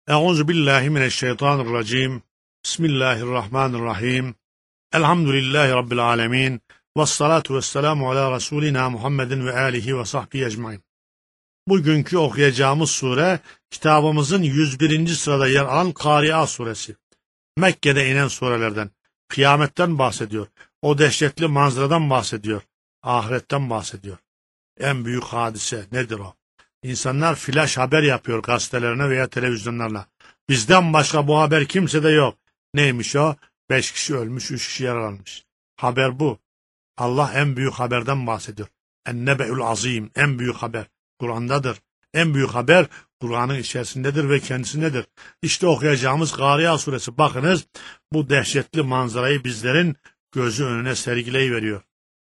Euzu billahi mineşşeytanirracim. Bismillahirrahmanirrahim. Elhamdülillahi rabbil alamin. Ves salatu vesselamu ala rasulina Muhammedin ve alihi ve sahbihi ecmaîn. Bugünkü okuyacağımız sure kitabımızın 101. sırada yer alan Kari'a suresi. Mekke'de inen surelerden. Kıyametten bahsediyor. O dehşetli manzaradan bahsediyor. Ahiretten bahsediyor. En büyük hadise nedir o? İnsanlar flash haber yapıyor gazetelerine veya televizyonlarına. Bizden başka bu haber kimsede yok. Neymiş o? 5 kişi ölmüş, 3 kişi yaralanmış. Haber bu. Allah en büyük haberden bahsediyor. En-nebe'ül azim, en büyük haber. Kur'an'dadır. En büyük haber Kur'an'ın içerisindedir ve kendisindedir. İşte okuyacağımız Kari'a suresi. Bakınız bu dehşetli manzarayı bizlerin gözü önüne sergileyiveriyor.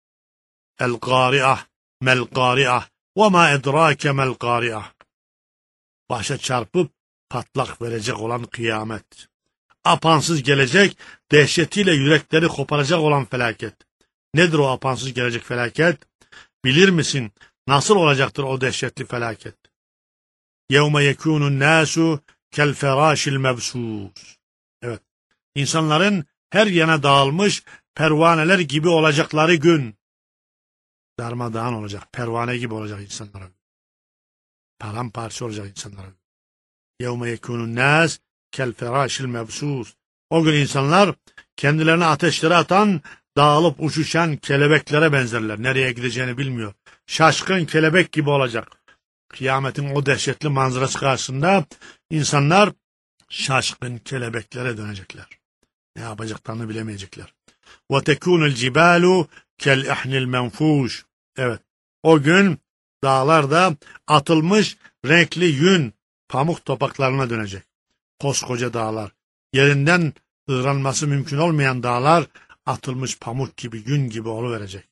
El-Kari'ah, mel-Kari'ah, ve ma edrake mel-Kari'ah. Başa çarpıp patlak verecek olan kıyamet. Apansız gelecek, dehşetiyle yürekleri koparacak olan felaket. Nedir o apansız gelecek felaket? Bilir misin? Nasıl olacaktır o dehşetli felaket? يَوْمَ يَكُونُ النَّاسُ كَالْفَرَاشِ الْمَبْسُوسِ. Evet, insanların her yana dağılmış pervaneler gibi olacakları gün. Darmadağın olacak, pervane gibi olacak insanlara. Paramparça olacak insanlara. يَوْمَ يَكُونُ النَّاسِ كَالْفَرَاشِ الْمَبْسُوسِ. O gün insanlar kendilerine ateşlere atan, dağılıp uçuşan kelebeklere benzerler. Nereye gideceğini bilmiyor. Şaşkın kelebek gibi olacak. Kıyametin o dehşetli manzarası karşısında insanlar şaşkın kelebeklere dönecekler. Ne yapacaklarını bilemeyecekler. وَتَكُونُ الْجِبَالُ كَالْاِحْنِ الْمَنْفُوشِ. Evet, o gün dağlar da atılmış renkli yün, pamuk topaklarına dönecek. Koskoca dağlar, yerinden ığranması mümkün olmayan dağlar, atılmış pamuk gibi, yün gibi oluverecek.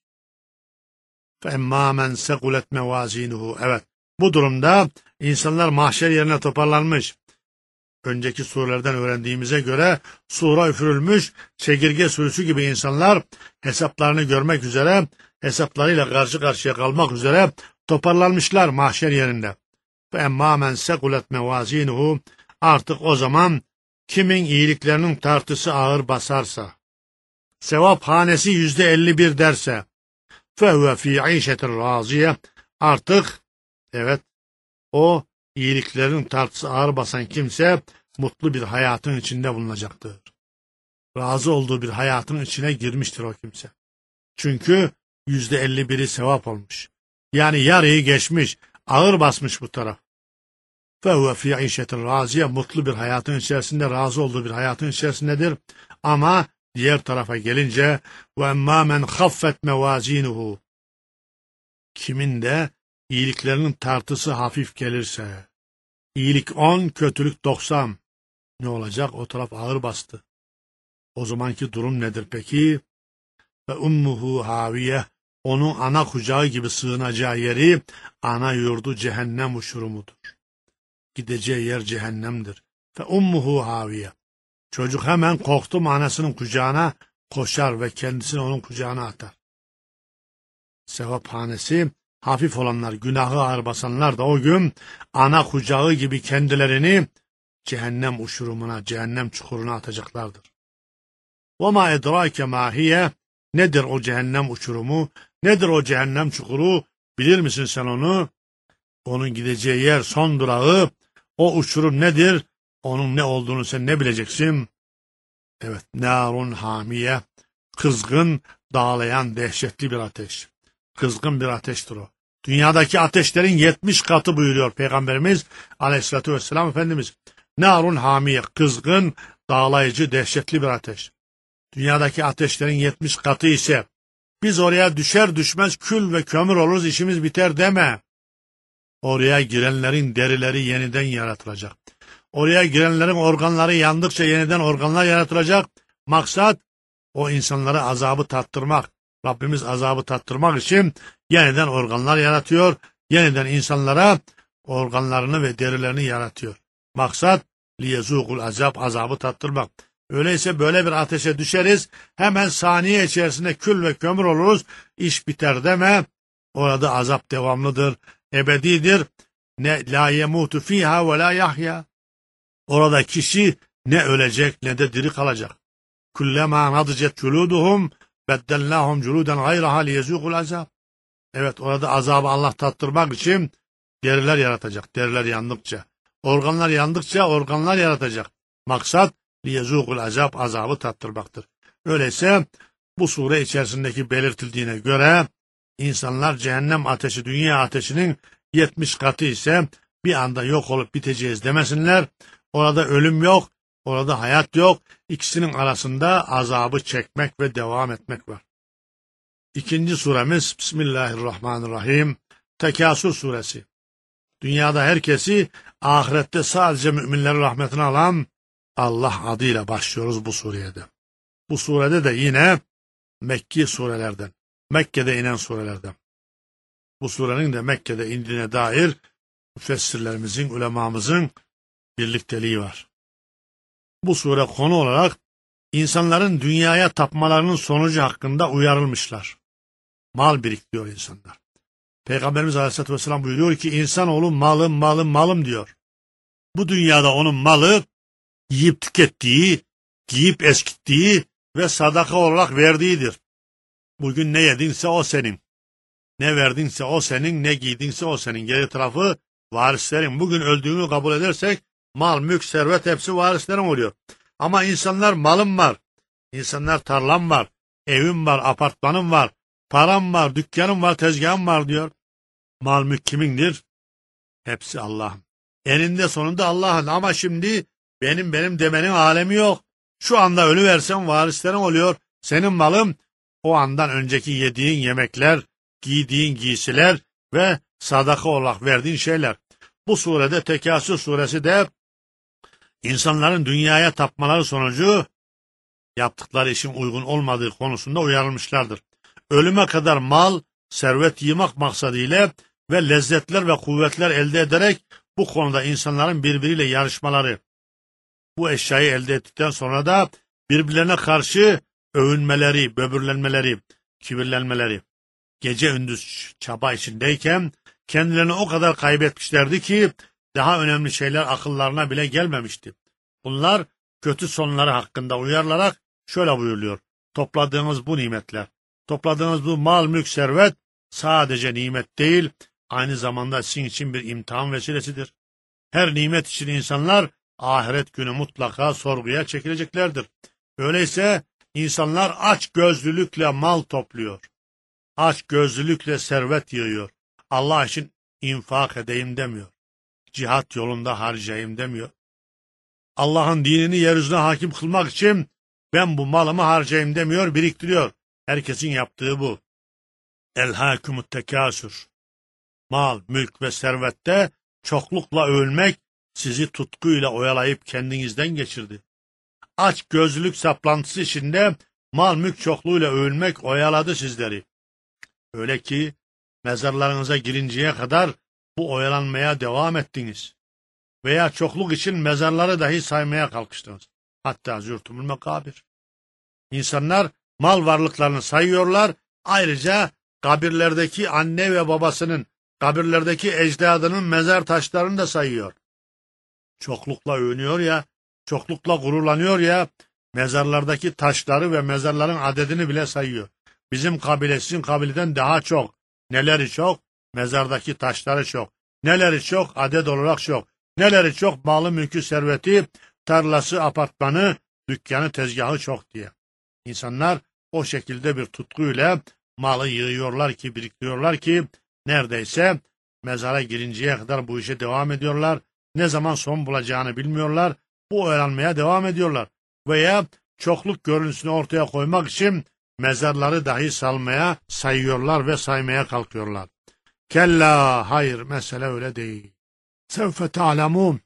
فَاَمَّا مَنْ سَقُلَتْ مَوَازِينُهُ. Evet, bu durumda insanlar mahşer yerine toparlanmış. Önceki surelerden öğrendiğimize göre sura üfürülmüş, çekirge sürüsü gibi insanlar hesaplarını görmek üzere, hesaplarıyla karşı karşıya kalmak üzere toparlanmışlar mahşer yerinde. فَاَمَّا مَنْ سَقُلَتْ مَوَازِينُهُ. Artık o zaman kimin iyiliklerinin tartısı ağır basarsa, sevap hanesi %51 derse, فَهُوَ ف۪ي عِيشَةٍ رَازِيَةٍ. Artık, evet, o iyiliklerin tartısı ağır basan kimse mutlu bir hayatın içinde bulunacaktır. Razı olduğu bir hayatın içine girmiştir o kimse. Çünkü %51'i sevap olmuş. Yani yarıyı geçmiş, ağır basmış bu taraf. فَهُوَ فِي عِيشَةٍ رَازِيَةٍ. Mutlu bir hayatın içerisinde, razı olduğu bir hayatın içerisindedir. Ama diğer tarafa gelince وَاَمَّا مَنْ خَفَّتْ مَوَازِينُهُ. Kimin de iyiliklerinin tartısı hafif gelirse, iyilik 10, kötülük 90. Ne olacak? O taraf ağır bastı. O zamanki durum nedir peki? Ve ummuhu haviye. Onun ana kucağı gibi sığınacağı yeri, ana yurdu cehennem uçurumudur. Gideceği yer cehennemdir. Ve ummuhu haviye. Çocuk hemen korktu mu anasının kucağına koşar ve kendisini onun kucağına atar. Sevaphanesi hafif olanlar, günahı ağır basanlar da o gün ana kucağı gibi kendilerini cehennem uçurumuna, cehennem çukuruna atacaklardır. وَمَا اَدْرَاكَ مَا هِيَ. Nedir o cehennem uçurumu? Nedir o cehennem çukuru? Bilir misin sen onu? Onun gideceği yer, son durağı, o uçurum nedir? Onun ne olduğunu sen ne bileceksin? Evet, narun hamiye. Kızgın, dağlayan, dehşetli bir ateş. Kızgın bir ateştir o. Dünyadaki ateşlerin 70 katı buyuruyor Peygamberimiz Aleyhisselatü Vesselam Efendimiz. Narun hamiye, kızgın, dağlayıcı, dehşetli bir ateş. Dünyadaki ateşlerin 70 katı ise biz oraya düşer düşmez kül ve kömür oluruz, işimiz biter deme. Oraya girenlerin derileri yeniden yaratılacak. Oraya girenlerin organları yandıkça yeniden organlar yaratılacak. Maksat o insanlara azabı tattırmak. Rabbimiz azabı tattırmak için yeniden organlar yaratıyor. Yeniden insanlara organlarını ve derilerini yaratıyor. Maksat liyezûkul azab, azabı tattırmak. Öyleyse böyle bir ateşe düşeriz. Hemen saniye içerisinde kül ve kömür oluruz. İş biter deme. Orada azap devamlıdır, ebedidir. Ne la yemutu fiha ve la yahya. Orada kişi ne ölecek ne de diri kalacak. Kullema nadicet culuduhum beddellahum culuden gayraha liyezûkul azab. Evet, orada azabı Allah tattırmak için deriler yaratacak. Deriler yandıkça, organlar yandıkça organlar yaratacak. Maksat liyezûkul azab, azabı tattırmaktır. Öyleyse bu sure içerisindeki belirtildiğine göre insanlar cehennem ateşi dünya ateşinin 70 katı ise bir anda yok olup biteceğiz demesinler. Orada ölüm yok, orada hayat yok. İkisinin arasında azabı çekmek ve devam etmek var. İkinci suremiz Bismillahirrahmanirrahim. Tekasür suresi. Dünyada herkesi, ahirette sadece müminlerin rahmetini alan Allah adıyla başlıyoruz bu sureye de. Bu surede de yine Mekki surelerden, Mekke'de inen surelerden. Bu surenin de Mekke'de indiğine dair müfessirlerimizin, ulemamızın birlikteliği var. Bu sure konu olarak insanların dünyaya tapmalarının sonucu hakkında uyarılmışlar. Mal biriktiriyor insanlar. Peygamberimiz Aleyhisselatü Vesselam buyuruyor ki insanoğlu malım diyor. Bu dünyada onun malı yiyip tükettiği, giyip eskittiği ve sadaka olarak verdiğidir. Bugün ne yedinse o senin. Ne verdinse o senin, ne giydinse o senin. Geri tarafı varislerin. Bugün öldüğünü kabul edersek mal, mülk, servet hepsi varislerin oluyor. Ama insanlar malım var, insanlar tarlam var, evim var, apartmanım var, param var, dükkanım var, tezgahım var diyor. Mal mülk kimindir? Hepsi Allah'ın. Eninde sonunda Allah'ın ama şimdi benim demenin alemi yok. Şu anda ölüversen varislerin oluyor. Senin malın o andan önceki yediğin yemekler, giydiğin giysiler ve sadaka olarak verdiğin şeyler. Bu surede Tekasür suresi de insanların dünyaya tapmaları sonucu yaptıkları işin uygun olmadığı konusunda uyarılmışlardır. Ölüme kadar mal, servet yığmak maksadıyla ve lezzetler ve kuvvetler elde ederek bu konuda insanların birbiriyle yarışmaları, bu eşyayı elde ettikten sonra da birbirlerine karşı övünmeleri, böbürlenmeleri, kibirlenmeleri, gece gündüz çaba içindeyken kendilerini o kadar kaybetmişlerdi ki daha önemli şeyler akıllarına bile gelmemişti. Bunlar kötü sonları hakkında uyarılarak şöyle buyuruluyor. Topladığınız bu nimetler, topladığınız bu mal, mülk, servet sadece nimet değil, aynı zamanda sizin için bir imtihan vesilesidir. Her nimet için insanlar ahiret günü mutlaka sorguya çekileceklerdir. Öyleyse insanlar aç gözlülükle mal topluyor. Aç gözlülükle servet yığıyor. Allah için infak edeyim demiyor. Cihat yolunda harcayayım demiyor. Allah'ın dinini yeryüzüne hakim kılmak için ben bu malımı harcayayım demiyor, biriktiriyor. Herkesin yaptığı bu. Elhâkumut tekâsür. Mal, mülk ve servette çoklukla övülmek sizi tutkuyla oyalayıp kendinizden geçirdi. Aç gözlülük saplantısı içinde mal mülk çokluğuyla övülmek oyaladı sizleri. Öyle ki mezarlarınıza girinceye kadar bu oyalanmaya devam ettiniz. Veya çokluk için mezarları dahi saymaya kalkıştınız. Hatta zürtümül mekabir. İnsanlar mal varlıklarını sayıyorlar. Ayrıca kabirlerdeki anne ve babasının, kabirlerdeki ecdadının mezar taşlarını da sayıyor. Çoklukla övünüyor ya, çoklukla gururlanıyor ya, mezarlardaki taşları ve mezarların adedini bile sayıyor. Bizim kabile sizin kabileden daha çok. Neleri çok? Mezardaki taşları çok. Neleri çok? Adet olarak çok. Neleri çok? Malı, mülkü, serveti, tarlası, apartmanı, dükkanı, tezgahı çok diye. İnsanlar o şekilde bir tutkuyla malı yığıyorlar ki, biriktiriyorlar ki neredeyse mezara girinceye kadar bu işe devam ediyorlar. Ne zaman son bulacağını bilmiyorlar. Bu oyalanmaya devam ediyorlar. Veya çokluk görüntüsünü ortaya koymak için mezarları dahi salmaya, sayıyorlar ve saymaya kalkıyorlar. Kella, hayır, mesele öyle değil. Sevfe ta'lemûn.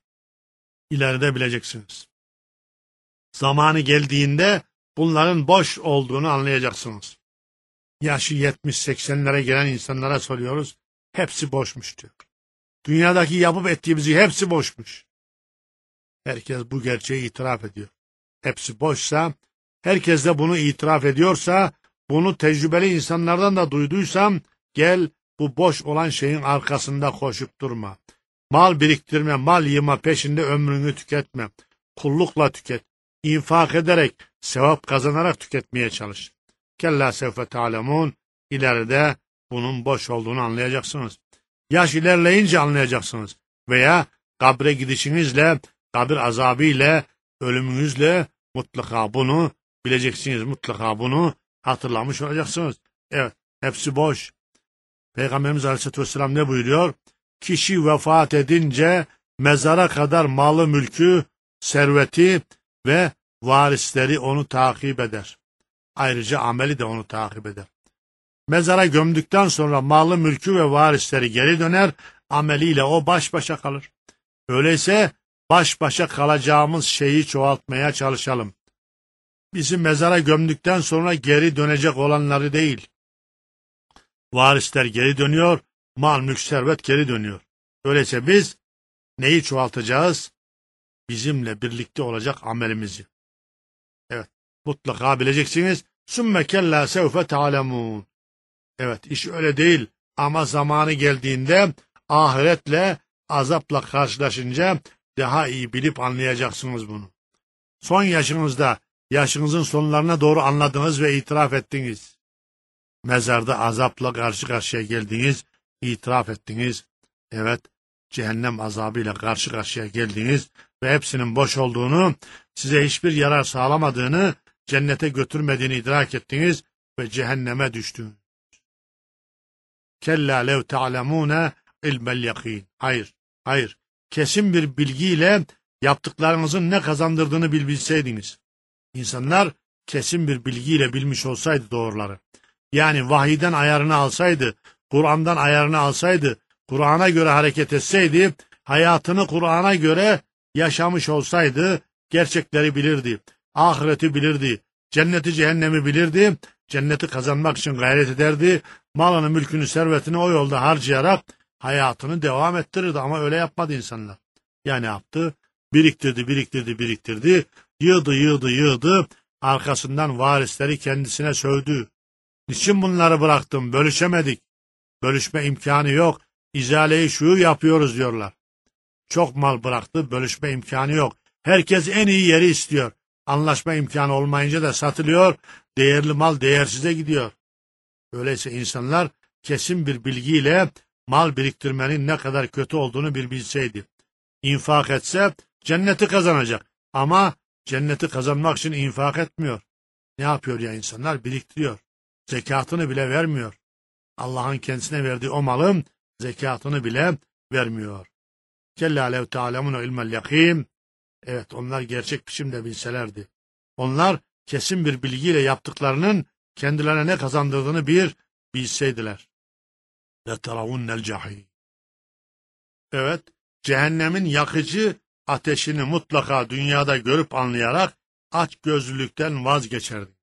İleride bileceksiniz. Zamanı geldiğinde bunların boş olduğunu anlayacaksınız. Yaşı 70-80'lere gelen insanlara soruyoruz. Hepsi boşmuş diyor. Dünyadaki yapıp ettiğimizi hepsi boşmuş. Herkes bu gerçeği itiraf ediyor. Hepsi boşsa, herkes de bunu itiraf ediyorsa, bunu tecrübeli insanlardan da duyduysam, gel bu boş olan şeyin arkasında koşup durma. Mal biriktirme, mal yığma peşinde ömrünü tüketme. Kullukla tüket. İnfak ederek, sevap kazanarak tüketmeye çalış. Kella sevfe ta'lemun. İleride bunun boş olduğunu anlayacaksınız. Yaş ilerleyince anlayacaksınız. Veya kabre gidişinizle, kabir azabıyla, ölümünüzle mutlaka bunu bileceksiniz. Mutlaka bunu hatırlamış olacaksınız. Evet, hepsi boş. Peygamberimiz Aleyhisselatü Vesselam ne buyuruyor? Kişi vefat edince mezara kadar malı, mülkü, serveti ve varisleri onu takip eder. Ayrıca ameli de onu takip eder. Mezara gömdükten sonra malı, mülkü ve varisleri geri döner, ameliyle o baş başa kalır. Öyleyse baş başa kalacağımız şeyi çoğaltmaya çalışalım. Bizi mezara gömdükten sonra geri dönecek olanları değil. Varisler geri dönüyor, mal, mülk, servet geri dönüyor. Öyleyse biz neyi çoğaltacağız? Bizimle birlikte olacak amelimizi. Evet, mutlaka bileceksiniz. Sümme kella sevfe ta'lemun. Evet, iş öyle değil ama zamanı geldiğinde ahiretle, azapla karşılaşınca daha iyi bilip anlayacaksınız bunu. Son yaşınızda, yaşınızın sonlarına doğru anladınız ve itiraf ettiniz. Mezarda azapla karşı karşıya geldiniz, itiraf ettiniz. Evet, cehennem azabıyla karşı karşıya geldiniz ve hepsinin boş olduğunu, size hiçbir yarar sağlamadığını, cennete götürmediğini idrak ettiniz ve cehenneme düştünüz. Kella lev ta'lemûne ilmel yakîn. Hayır, hayır. Kesin bir bilgiyle yaptıklarınızın ne kazandırdığını bilseydiniz. İnsanlar kesin bir bilgiyle bilmiş olsaydı doğruları. Yani vahiyden ayarını alsaydı, Kur'an'dan ayarını alsaydı, Kur'an'a göre hareket etseydi, hayatını Kur'an'a göre yaşamış olsaydı, gerçekleri bilirdi, ahireti bilirdi, cenneti cehennemi bilirdi, cenneti kazanmak için gayret ederdi, malını, mülkünü, servetini o yolda harcayarak hayatını devam ettirirdi ama öyle yapmadı insanlar. Ya ne yaptı? Biriktirdi, yığdı, arkasından varisleri kendisine sövdü. Niçin bunları bıraktım? Bölüşemedik. Bölüşme imkanı yok. İzaleyi şuur yapıyoruz diyorlar. Çok mal bıraktı, bölüşme imkanı yok. Herkes en iyi yeri istiyor. Anlaşma imkanı olmayınca da satılıyor, değerli mal değersize gidiyor. Öyleyse insanlar kesin bir bilgiyle mal biriktirmenin ne kadar kötü olduğunu bir bilseydi. İnfak etse cenneti kazanacak ama cenneti kazanmak için infak etmiyor. Ne yapıyor ya insanlar? Biriktiriyor. Zekatını bile vermiyor. Allah'ın kendisine verdiği o malın zekatını bile vermiyor. Kella lev ta'lemûne ilmel yakîn. Evet, onlar gerçek biçimde bilselerdi. Onlar kesin bir bilgiyle yaptıklarının kendilerine ne kazandırdığını bilseydiler. لَتَرَوُنَّ الْجَحِيمِ. Evet, cehennemin yakıcı ateşini mutlaka dünyada görüp anlayarak açgözlülükten vazgeçerdiniz.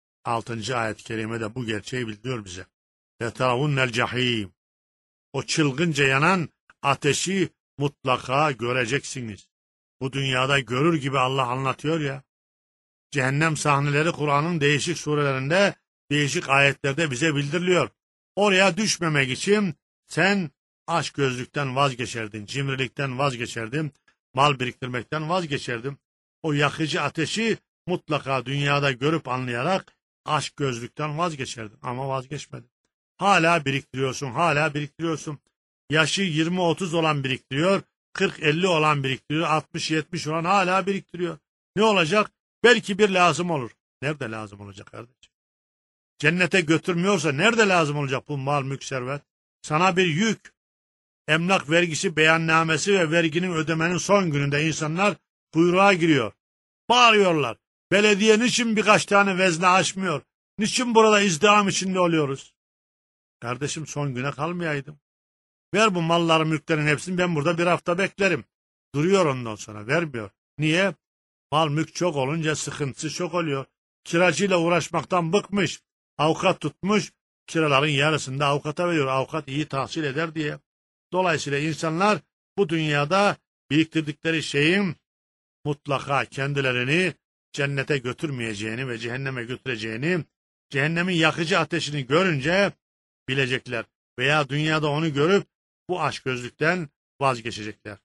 6. ayet-i kerimede bu gerçeği bildiriyor bize. لَتَرَوُنَّ الْجَحِيمِ. O çılgınca yanan ateşi mutlaka göreceksiniz. Bu dünyada görür gibi Allah anlatıyor ya. Cehennem sahneleri Kur'an'ın değişik surelerinde, değişik ayetlerde bize bildiriliyor. Oraya düşmemek için sen açgözlükten vazgeçerdin, cimrilikten vazgeçerdin, mal biriktirmekten vazgeçerdin. O yakıcı ateşi mutlaka dünyada görüp anlayarak açgözlükten vazgeçerdin ama vazgeçmedin. Hala biriktiriyorsun. Yaşı 20-30 olan biriktiriyor, 40-50 olan biriktiriyor, 60-70 olan hala biriktiriyor. Ne olacak? Belki bir lazım olur. Nerede lazım olacak kardeşim? Cennete götürmüyorsa nerede lazım olacak bu mal, mülk, servet? Sana bir yük. Emlak vergisi beyannamesi ve verginin ödemenin son gününde insanlar kuyruğa giriyor. Bağırıyorlar. Belediye niçin birkaç tane vezne açmıyor? Niçin burada izdiham içinde oluyoruz? Kardeşim, son güne kalmayaydım. Ver bu malların, mülklerin hepsini, ben burada bir hafta beklerim. Duruyor ondan sonra, vermiyor. Niye? Mal mülk çok olunca sıkıntısı çok oluyor. Kiracıyla uğraşmaktan bıkmış. Avukat tutmuş. Kiraların yarısını da avukata veriyor. Avukat iyi tahsil eder diye. Dolayısıyla insanlar bu dünyada biriktirdikleri şeyin mutlaka kendilerini cennete götürmeyeceğini ve cehenneme götüreceğini, cehennemin yakıcı ateşini görünce bilecekler. Veya dünyada onu görüp bu açgözlükten vazgeçecekler.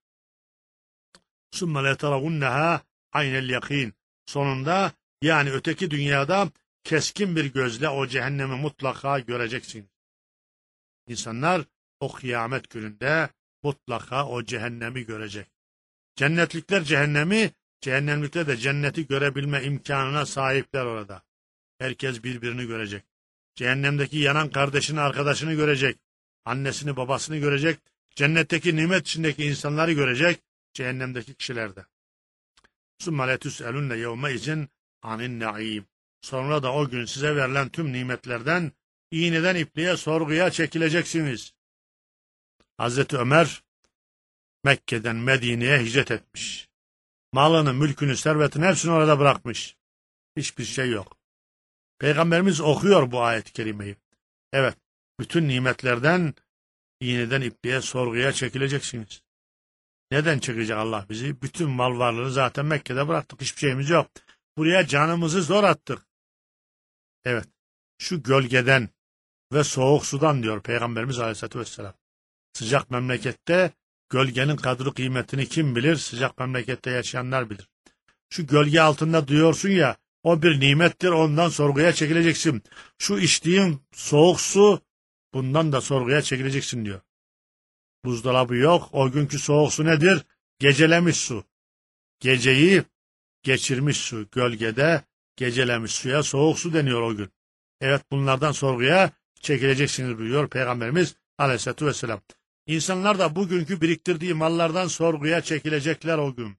ثُمَّ لَيَتَرَوُنَّهَا عَيْنَ الْيَقِينَ. Sonunda yani öteki dünyada keskin bir gözle o cehennemi mutlaka göreceksin. İnsanlar o kıyamet gününde mutlaka o cehennemi görecek. Cennetlikler cehennemi, cehennemlikler de cenneti görebilme imkanına sahipler orada. Herkes birbirini görecek. Cehennemdeki yanan kardeşini, arkadaşını görecek. Annesini, babasını görecek. Cennetteki nimet içindeki insanları görecek. Cehennemdeki kişiler de. ثُمَّ لَتُسْأَلُنَّ يَوْمَئِذٍ عَنِ النَّعِيمِ. Sonra da o gün size verilen tüm nimetlerden iğneden ipliğe sorguya çekileceksiniz. Hazreti Ömer Mekke'den Medine'ye hicret etmiş. Malını, mülkünü, servetini hepsini orada bırakmış. Hiçbir şey yok. Peygamberimiz okuyor bu ayet-i kerimeyi. Evet, bütün nimetlerden iğneden ipliğe sorguya çekileceksiniz. Neden çekecek Allah bizi? Bütün mal varlığını zaten Mekke'de bıraktık. Hiçbir şeyimiz yok. Buraya canımızı zor attık. Evet, şu gölgeden ve soğuk sudan diyor Peygamberimiz Aleyhisselatü Vesselam. Sıcak memlekette gölgenin kadri kıymetini kim bilir? Sıcak memlekette yaşayanlar bilir. Şu gölge altında duyuyorsun ya, o bir nimettir, ondan sorguya çekileceksin. Şu içtiğin soğuk su, bundan da sorguya çekileceksin diyor. Buzdolabı yok, o günkü soğuk su nedir? Gecelemiş su. Geceyi geçirmiş su, gölgede gecelemiş suya soğuk su deniyor o gün. Evet, bunlardan sorguya çekileceksiniz buyuruyor Peygamberimiz Aleyhisselatü Vesselam. İnsanlar da bugünkü biriktirdiği mallardan sorguya çekilecekler o gün.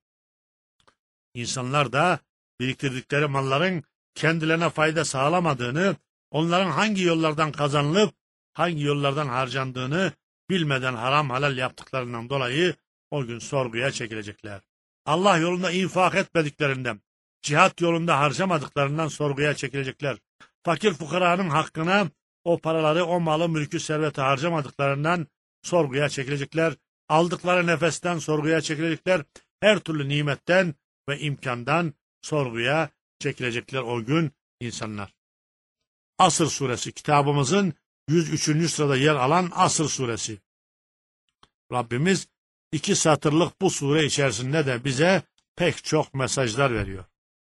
İnsanlar da biriktirdikleri malların kendilerine fayda sağlamadığını, onların hangi yollardan kazanılıp hangi yollardan harcandığını bilmeden haram halal yaptıklarından dolayı o gün sorguya çekilecekler. Allah yolunda infak etmediklerinden, cihat yolunda harcamadıklarından sorguya çekilecekler. Fakir fukaranın hakkına o paraları, o malı, mülkü, serveti harcamadıklarından sorguya çekilecekler. Aldıkları nefesten sorguya çekilecekler. Her türlü nimetten ve imkandan sorguya çekilecekler o gün insanlar. Asr suresi kitabımızın 103. sırada yer alan Asr suresi. Rabbimiz 2 satırlık bu sure içerisinde de bize pek çok mesajlar veriyor.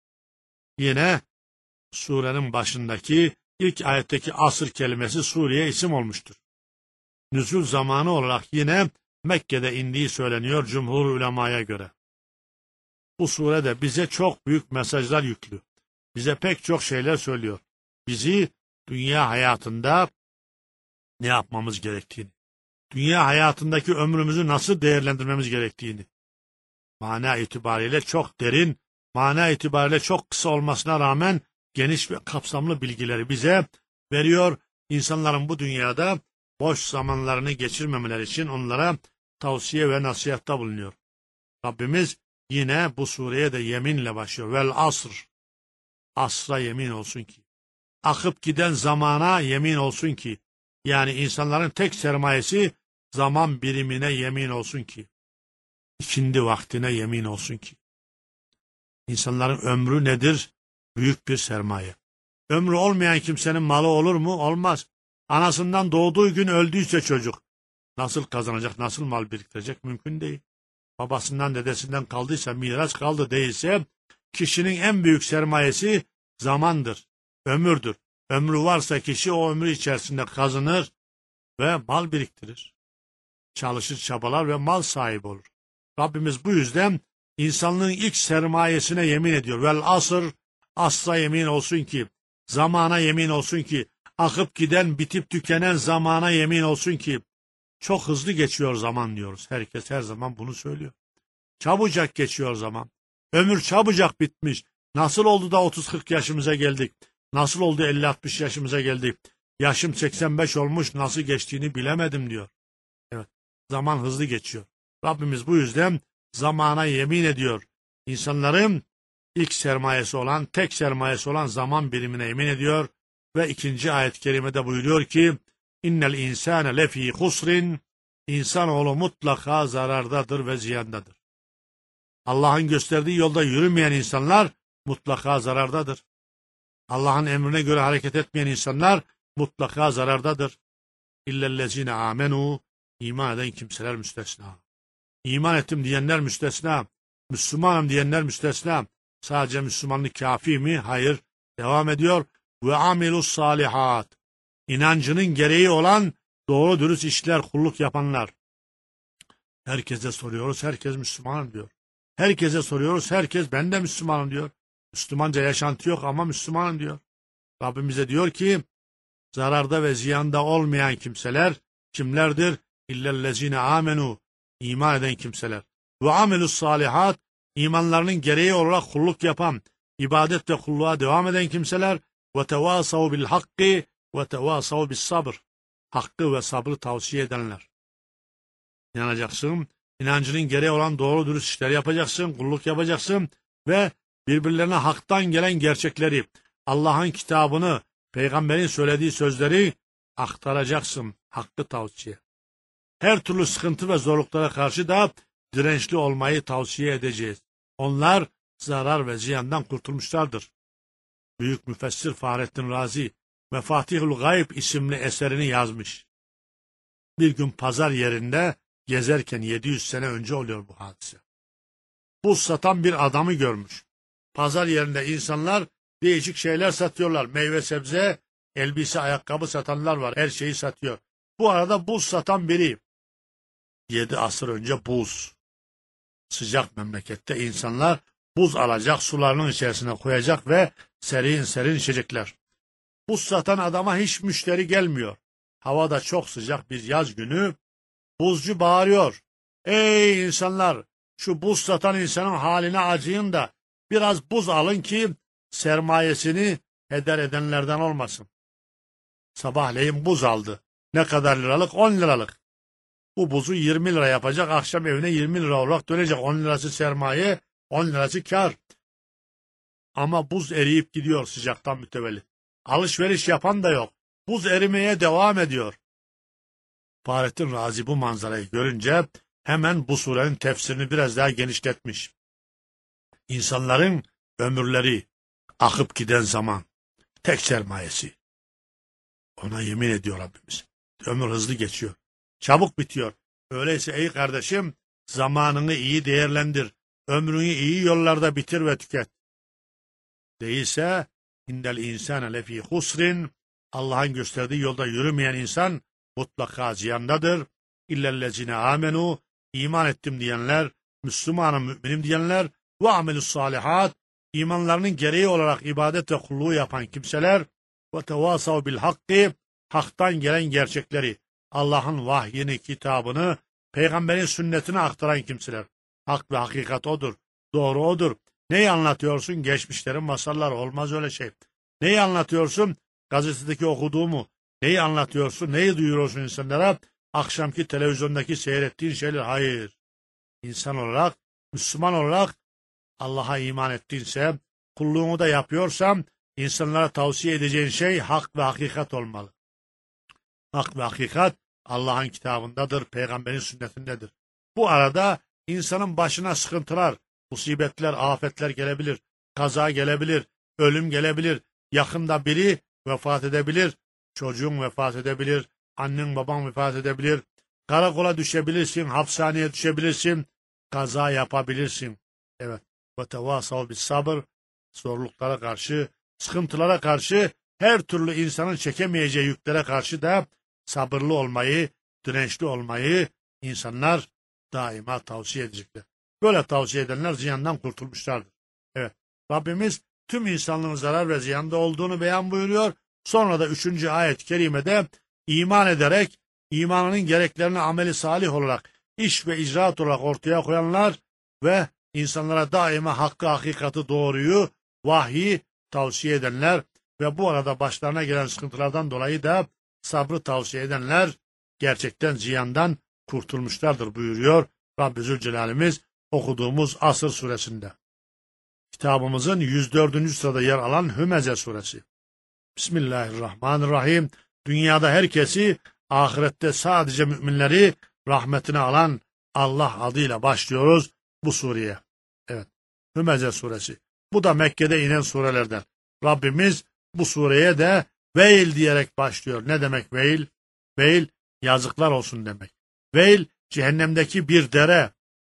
Yine surenin başındaki ilk ayetteki asır kelimesi Suriye isim olmuştur. Nüzul zamanı olarak yine Mekke'de indiği söyleniyor cumhur ulemaya göre. Bu surede bize çok büyük mesajlar yüklü. Bize pek çok şeyler söylüyor. Bizi dünya hayatında ne yapmamız gerektiğini, dünya hayatındaki ömrümüzü nasıl değerlendirmemiz gerektiğini, mana itibariyle çok derin, mana itibariyle çok kısa olmasına rağmen geniş ve kapsamlı bilgileri bize veriyor. İnsanların bu dünyada boş zamanlarını geçirmemeleri için onlara tavsiye ve nasihatta bulunuyor. Rabbimiz yine bu sureye de yeminle başlıyor. Vel asr. Asra yemin olsun ki. Akıp giden zamana yemin olsun ki. Yani insanların tek sermayesi zaman birimine yemin olsun ki. İkindi vaktine yemin olsun ki. İnsanların ömrü nedir? Büyük bir sermaye. Ömrü olmayan kimsenin malı olur mu? Olmaz. Anasından doğduğu gün öldüyse çocuk nasıl kazanacak, nasıl mal biriktirecek? Mümkün değil. Babasından, dedesinden kaldıysa, miras kaldı değilse, kişinin en büyük sermayesi zamandır, ömürdür. Ömrü varsa kişi o ömrü içerisinde kazanır ve mal biriktirir. Çalışır, çabalar ve mal sahibi olur. Rabbimiz bu yüzden insanlığın ilk sermayesine yemin ediyor. Vel asr, asra yemin olsun ki, zamana yemin olsun ki, akıp giden, bitip tükenen zamana yemin olsun ki, çok hızlı geçiyor zaman diyoruz. Herkes her zaman bunu söylüyor. Çabucak geçiyor zaman. Ömür çabucak bitmiş. Nasıl oldu da 30-40 yaşımıza geldik? Nasıl oldu 50-60 yaşımıza geldik? Yaşım 85 olmuş, nasıl geçtiğini bilemedim diyor. Evet, zaman hızlı geçiyor. Rabbimiz bu yüzden zamana yemin ediyor. İnsanların ilk sermayesi olan, tek sermayesi olan zaman birimine yemin ediyor. Ve 2. ayet-i kerimede buyuruyor ki, İnnel insâne lefî husrin, insanoğlu mutlaka zarardadır ve ziyandadır. Allah'ın gösterdiği yolda yürümeyen insanlar mutlaka zarardadır. Allah'ın emrine göre hareket etmeyen insanlar mutlaka zarardadır. İllellezine amenu, iman eden kimseler müstesna. İman ettim diyenler müstesna. Müslümanım diyenler müstesna. Sadece Müslümanlık kafi mi? Hayır. Devam ediyor. Ve amilus salihat. İnancının gereği olan doğru dürüst işler, kulluk yapanlar. Herkese soruyoruz, herkes Müslümanım diyor. Herkese soruyoruz, herkes ben de Müslümanım diyor. Müslümanca yaşantı yok ama Müslümanım diyor. Rabbimize diyor ki, zararda ve ziyanda olmayan kimseler kimlerdir? İllellezine amenu, iman eden kimseler. Ve amelus salihat, imanlarının gereği olarak kulluk yapan, ibadet ve kulluğa devam eden kimseler. Ve tevasav bil hakkı ve tevasav bis sabr. Hakkı ve sabrı tavsiye edenler. İnanacaksın, inancının gereği olan doğru dürüst işler yapacaksın, kulluk yapacaksın ve birbirlerine haktan gelen gerçekleri, Allah'ın kitabını, peygamberin söylediği sözleri aktaracaksın. Hakkı tavsiye. Her türlü sıkıntı ve zorluklara karşı da dirençli olmayı tavsiye edeceğiz. Onlar zarar ve ziyandan kurtulmuşlardır. Büyük müfessir Fahrettin Razi Mefatihul Gayb isimli eserini yazmış. Bir gün pazar yerinde gezerken 700 sene önce oluyor bu hadise. Buz satan bir adamı görmüş. Pazar yerinde insanlar değişik şeyler satıyorlar. Meyve sebze, elbise, ayakkabı satanlar var. Her şeyi satıyor. Bu arada buz satan biri. 7 asır önce buz. Sıcak memlekette insanlar buz alacak, sularının içerisine koyacak ve serin serin içecekler. Buz satan adama hiç müşteri gelmiyor. Hava da çok sıcak bir yaz günü. Buzcu bağırıyor. Ey insanlar, şu buz satan insanın haline acıyın da biraz buz alın ki sermayesini heder edenlerden olmasın. Sabahleyin buz aldı. Ne kadar liralık? 10 liralık. Bu buzu 20 lira yapacak. Akşam evine 20 lira olarak dönecek. 10 lirası sermaye, 10 lirası kar. Ama buz eriyip gidiyor sıcaktan mütevellit. Alışveriş yapan da yok. Buz erimeye devam ediyor. Fahrettin Razi bu manzarayı görünce hemen bu surenin tefsirini biraz daha genişletmiş. İnsanların ömürleri, akıp giden zaman, tek sermayesi. Ona yemin ediyor Rabbimiz. Ömür hızlı geçiyor. Çabuk bitiyor. Öyleyse ey kardeşim, zamanını iyi değerlendir. Ömrünü iyi yollarda bitir ve tüket. Değilse, indel insane lefî husrin, Allah'ın gösterdiği yolda yürümeyen insan mutlaka ziyandadır. İllellezine amenu, iman ettim diyenler, Müslümanım, müminim diyenler ve amelus salihat, imanlarının gereği olarak ibadet ve kulluğu yapan kimseler ve tevasav bil hakkı, haktan gelen gerçekleri, Allah'ın vahyini, kitabını, peygamberin sünnetini aktaran kimseler. Hak ve hakikat odur, doğru odur. Neyi anlatıyorsun? Geçmişlerin masalları, olmaz öyle şey. Neyi anlatıyorsun? Gazetedeki okuduğumu. Neyi anlatıyorsun? Neyi duyuruyorsun insanlara? Akşamki televizyondaki seyrettiğin şeyler. Hayır. İnsan olarak, Müslüman olarak Allah'a iman ettiğinse, kulluğunu da yapıyorsam, insanlara tavsiye edeceğin şey hak ve hakikat olmalı. Hak ve hakikat Allah'ın kitabındadır, peygamberin sünnetindedir. Bu arada insanın başına sıkıntılar, musibetler, afetler gelebilir, kaza gelebilir, ölüm gelebilir, yakında biri vefat edebilir, çocuğun vefat edebilir, annen baban vefat edebilir, karakola düşebilirsin, hapishaneye düşebilirsin, kaza yapabilirsin. Evet. Ve tevasav bis sabır, zorluklara karşı, sıkıntılara karşı, her türlü insanın çekemeyeceği yüklere karşı da sabırlı olmayı, dirençli olmayı insanlar daima tavsiye edecekler. Böyle tavsiye edenler ziyandan kurtulmuşlardır. Evet, Rabbimiz tüm insanlığın zarar ve ziyanda olduğunu beyan buyuruyor. Sonra da 3. ayet-i kerimede iman ederek, imanının gereklerini ameli salih olarak, iş ve icraat olarak ortaya koyanlar ve insanlara daima hakkı, hakikati, doğruyu, vahyi tavsiye edenler ve bu arada başlarına gelen sıkıntılardan dolayı da sabrı tavsiye edenler gerçekten ziyandan kurtulmuşlardır buyuruyor Rabbi Zülcelal'imiz okuduğumuz Asr suresinde. Kitabımızın 104. sırada yer alan Hümeze suresi. Bismillahirrahmanirrahim. Dünyada herkesi, ahirette sadece müminleri rahmetine alan Allah adıyla başlıyoruz bu sureye. Evet, Hümeze suresi. Bu da Mekke'de inen surelerden. Rabbimiz bu sureye de veil diyerek başlıyor. Ne demek veil? Veil, yazıklar olsun demek. Veil, cehennemdeki bir dere.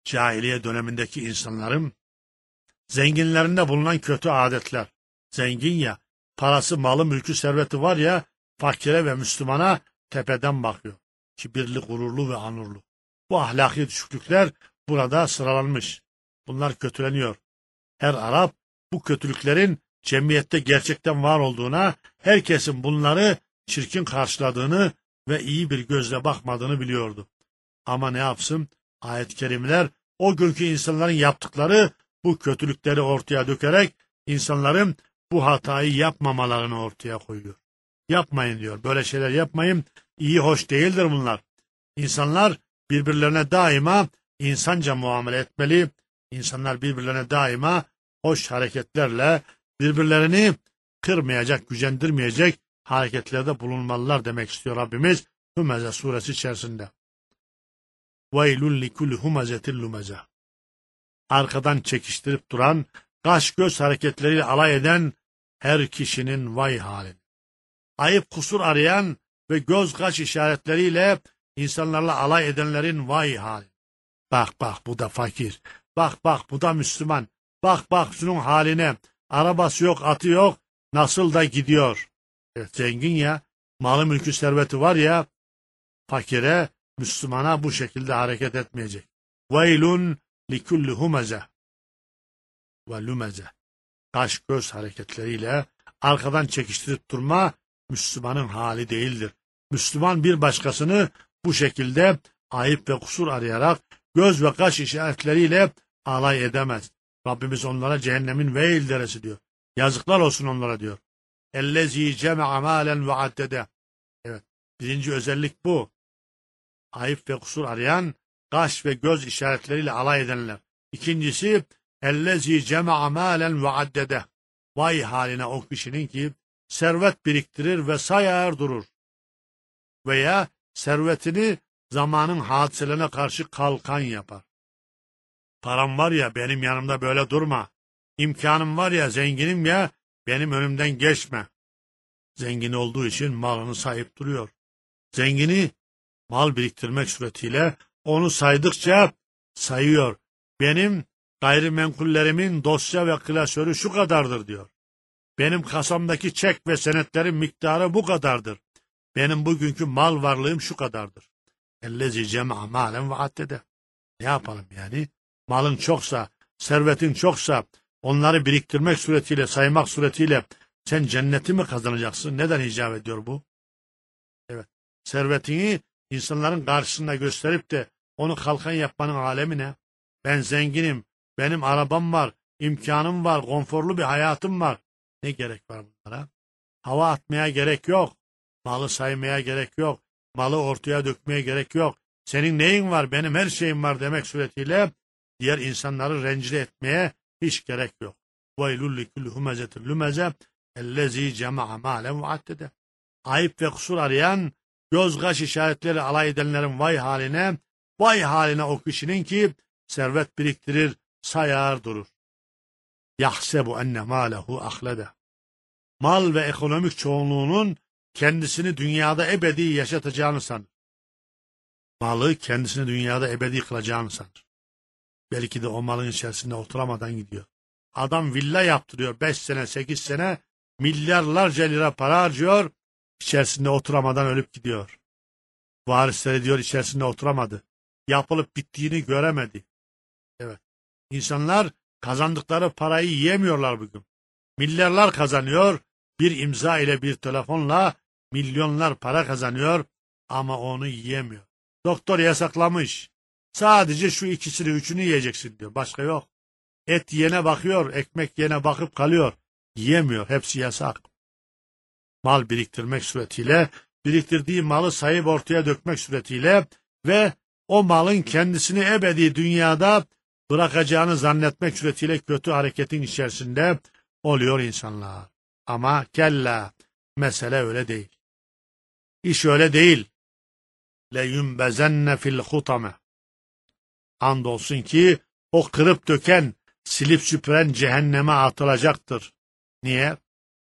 Cahiliye dönemindeki insanların zenginlerinde bulunan kötü adetler. Zengin ya, parası, malı, mülkü, serveti var ya, fakire ve Müslümana tepeden bakıyor. Kibirli, gururlu ve onurlu. Bu ahlaki düşüklükler burada sıralanmış. Bunlar kötüleniyor. Her Arap bu kötülüklerin cemiyette gerçekten var olduğuna, herkesin bunları çirkin karşıladığını ve iyi bir gözle bakmadığını biliyordu. Ama ne yapsın? Ayet-i kerimeler o günkü insanların yaptıkları bu kötülükleri ortaya dökerek insanların bu hatayı yapmamalarını ortaya koyuyor. Yapmayın diyor. Böyle şeyler yapmayın. İyi, hoş değildir bunlar. İnsanlar birbirlerine daima insanca muamele etmeli. İnsanlar birbirlerine daima hoş hareketlerle birbirlerini kırmayacak, gücendirmeyecek hareketlerde bulunmalılar demek istiyor Rabbimiz Hümeze suresi içerisinde. وَيْلُنْ لِكُلِّ هُمَزَةٍ لُمَزَةٍ Arkadan çekiştirip duran, kaş göz hareketleriyle alay eden her kişinin vay haline. Ayıp kusur arayan ve göz kaş işaretleriyle insanlarla alay edenlerin vay haline. Bak bak bu da fakir, bak bak bu da Müslüman, bak bak şunun haline, arabası yok, atı yok, nasıl da gidiyor. Evet, zengin ya, malı mülkü serveti var ya, fakire, Müslümana bu şekilde hareket etmeyecek. Veylun likulli humeze ve lumeze. Kaş göz hareketleriyle arkadan çekiştirip durma Müslümanın hali değildir. Müslüman bir başkasını bu şekilde ayıp ve kusur arayarak göz ve kaş işaretleriyle alay edemez. Rabbimiz onlara cehennemin veil deresi diyor. Yazıklar olsun onlara diyor. Ellezî cema'a mâlen ve addede. Evet, birinci özellik bu. Ayıp ve kusur arayan, kaş ve göz işaretleriyle alay edenler. İkincisi, ellezî cema'a mâlen ve addede. Vay haline o kişinin ki servet biriktirir ve sayar durur. Veya servetini zamanın hadiselerine karşı kalkan yapar. Param var ya benim yanımda böyle durma. İmkanım var ya, zenginim ya, benim önümden geçme. Zengin olduğu için malını sayıp duruyor. Zengini mal biriktirmek suretiyle onu saydıkça sayıyor. Benim gayrimenkullerimin dosya ve klasörü şu kadardır diyor. Benim kasamdaki çek ve senetlerin miktarı bu kadardır. Benim bugünkü mal varlığım şu kadardır. Ellezî cema'a mâlen ve addede. Ne yapalım yani? Malın çoksa, servetin çoksa, onları biriktirmek suretiyle, saymak suretiyle sen cenneti mi kazanacaksın? Neden icap ediyor bu? Evet. Servetini insanların karşısında gösterip de onu kalkan yapmanın alemi ne? Ben zenginim, benim arabam var, imkanım var, konforlu bir hayatım var. Ne gerek var bunlara? Hava atmaya gerek yok. Malı saymaya gerek yok. Malı ortaya dökmeye gerek yok. Senin neyin var, benim her şeyim var demek suretiyle diğer insanları rencide etmeye hiç gerek yok. وَيْلُلِّ كُلُّ هُمَزَةٍ لُمَزَةٍ اَلَّذ۪ي جَمَعَ مَالًا وَعَدَّدَ Ayıp ve kusur arayan, göz kaş işaretleri alay edenlerin vay haline o kişinin ki servet biriktirir, sayar durur. يَحْسَبُ enne مَالَهُ ahlede. Mal ve ekonomik çoğunluğunun kendisini dünyada ebedi yaşatacağını sanır. Malı kendisini dünyada ebedi kılacağını sanır. Belki de o malın içerisinde oturamadan gidiyor. Adam villa yaptırıyor 5 sene 8 sene milyarlarca lira para harcıyor. İçerisinde oturamadan ölüp gidiyor. Varisleri diyor içerisinde oturamadı. Yapılıp bittiğini göremedi. Evet. İnsanlar kazandıkları parayı yiyemiyorlar bugün. Milyarlar kazanıyor. Bir imza ile bir telefonla milyonlar para kazanıyor ama onu yiyemiyor. Doktor yasaklamış. Sadece şu ikisini, üçünü yiyeceksin diyor. Başka yok. Et yene bakıyor, ekmek yene bakıp kalıyor. Yiyemiyor. Hepsi yasak. Mal biriktirmek suretiyle, biriktirdiği malı sayıp ortaya dökmek suretiyle ve o malın kendisini ebedi dünyada bırakacağını zannetmek suretiyle kötü hareketin içerisinde oluyor insanlar. Ama kella, mesele öyle değil. İş öyle değil. لَيُنْبَزَنَّ فِي الْخُطَمَ Andolsun ki o kırıp döken, silip süpüren cehenneme atılacaktır. Niye?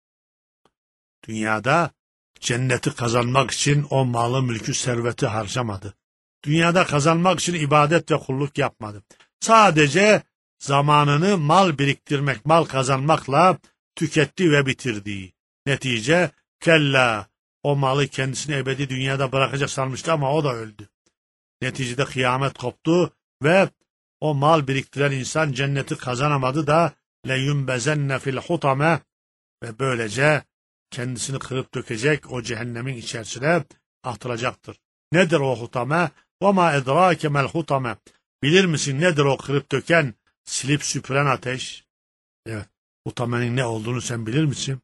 Dünyada cenneti kazanmak için o malı, mülkü, serveti harcamadı. Dünyada kazanmak için ibadet ve kulluk yapmadı. Sadece zamanını mal biriktirmek, mal kazanmakla tüketti ve bitirdi. Netice kella, o malı kendisini ebedi dünyada bırakacak sanmıştı ama o da öldü. Neticede kıyamet koptu ve o mal biriktiren insan cenneti kazanamadı da leyunbezenne fil hutame ve böylece kendisini kırıp dökecek, o cehennemin içerisine atılacaktır. Nedir o hutame? وَمَا اَدْرَاكَ مَا الْحُتَمَ Bilir misin nedir o kırıp döken, silip süpüren ateş? Evet, hutamenin ne olduğunu sen bilir misin?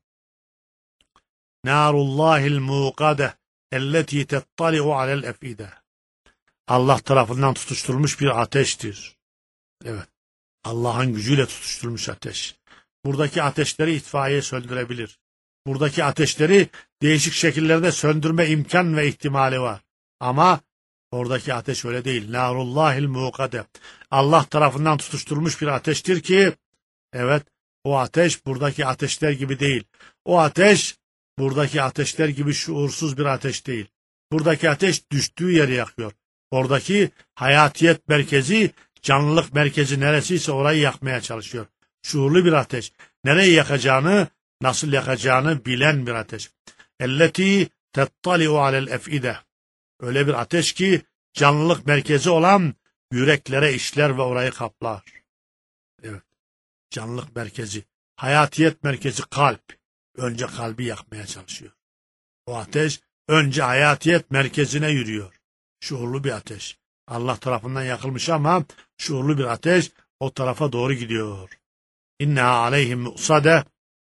Narullahil muqade elleti tettali'u alel efide. Allah tarafından tutuşturulmuş bir ateştir. Evet, Allah'ın gücüyle tutuşturulmuş ateş. Buradaki ateşleri itfaiye söndürebilir. Buradaki ateşleri değişik şekillerde söndürme imkan ve ihtimali var. Ama oradaki ateş öyle değil. Narullahil muqade. Allah tarafından tutuşturulmuş bir ateştir ki, evet, o ateş buradaki ateşler gibi değil. O ateş buradaki ateşler gibi şuursuz bir ateş değil. Buradaki ateş düştüğü yeri yakıyor. Oradaki hayatiyet merkezi, canlılık merkezi neresiyse orayı yakmaya çalışıyor. Şuurlu bir ateş. Nereyi yakacağını, nasıl yakacağını bilen bir ateş. Elleti tettali'u alel efide. Öyle bir ateş ki canlılık merkezi olan yüreklere işler ve orayı kaplar. Evet. Canlılık merkezi, hayatiyet merkezi kalp. Önce kalbi yakmaya çalışıyor. O ateş önce hayatiyet merkezine yürüyor. Şuurlu bir ateş. Allah tarafından yakılmış ama şuurlu bir ateş o tarafa doğru gidiyor. İnneha aleyhim mu'sade.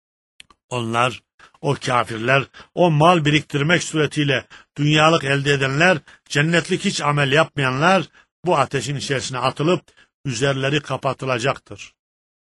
Onlar, o kafirler, o mal biriktirmek suretiyle dünyalık elde edenler, cennetlik hiç amel yapmayanlar bu ateşin içerisine atılıp üzerleri kapatılacaktır.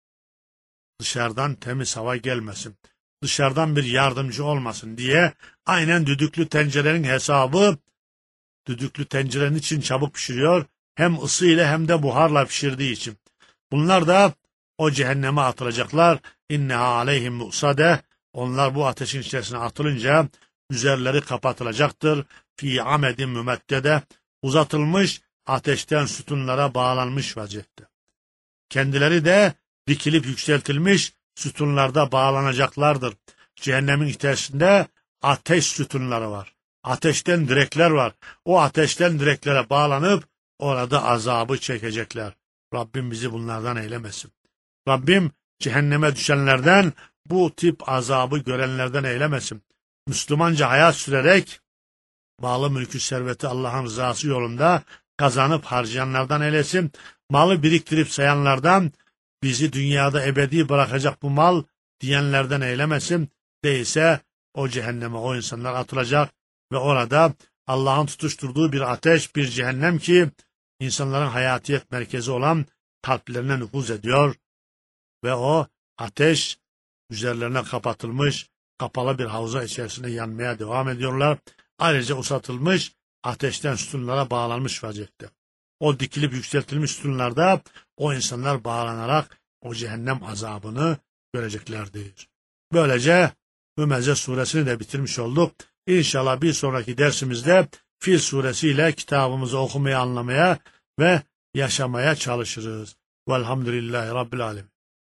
Dışarıdan temiz hava gelmesin, dışarıdan bir yardımcı olmasın diye aynen düdüklü tencerenin hesabı, düdüklü tencerenin için çabuk pişiriyor, hem ısıyla hem de buharla pişirdiği için. Bunlar da o cehenneme atılacaklar. İnneha aleyhim mu'sade. Onlar bu ateşin içerisine atılınca üzerleri kapatılacaktır. Fi amedin mümeddede, uzatılmış ateşten sütunlara bağlanmış vaziyette. Kendileri de dikilip yükseltilmiş sütunlarda bağlanacaklardır. Cehennemin içerisinde ateş sütunları var. Ateşten direkler var. O ateşten direklere bağlanıp orada azabı çekecekler. Rabbim bizi bunlardan eylemesin. Rabbim cehenneme düşenlerden, bu tip azabı görenlerden eylemesin. Müslümanca hayat sürerek malı mülkü serveti Allah'ın rızası yolunda kazanıp harcayanlardan eylesin. Malı biriktirip sayanlardan, bizi dünyada ebedi bırakacak bu mal diyenlerden eylemesin. Değilse o cehenneme o insanlar atılacak ve orada Allah'ın tutuşturduğu bir ateş, bir cehennem ki insanların hayatiyet merkezi olan kalplerine nüfuz ediyor ve o ateş üzerlerine kapatılmış, kapalı bir havza içerisinde yanmaya devam ediyorlar. Ayrıca uzatılmış ateşten sütunlara bağlanmış vaziyette. O dikilip yükseltilmiş sütunlarda o insanlar bağlanarak o cehennem azabını göreceklerdir. Böylece Hümeze suresini de bitirmiş olduk. İnşallah bir sonraki dersimizde Fil suresiyle kitabımızı okumaya, anlamaya ve yaşamaya çalışırız. Velhamdülillahi Rabbil Alemin.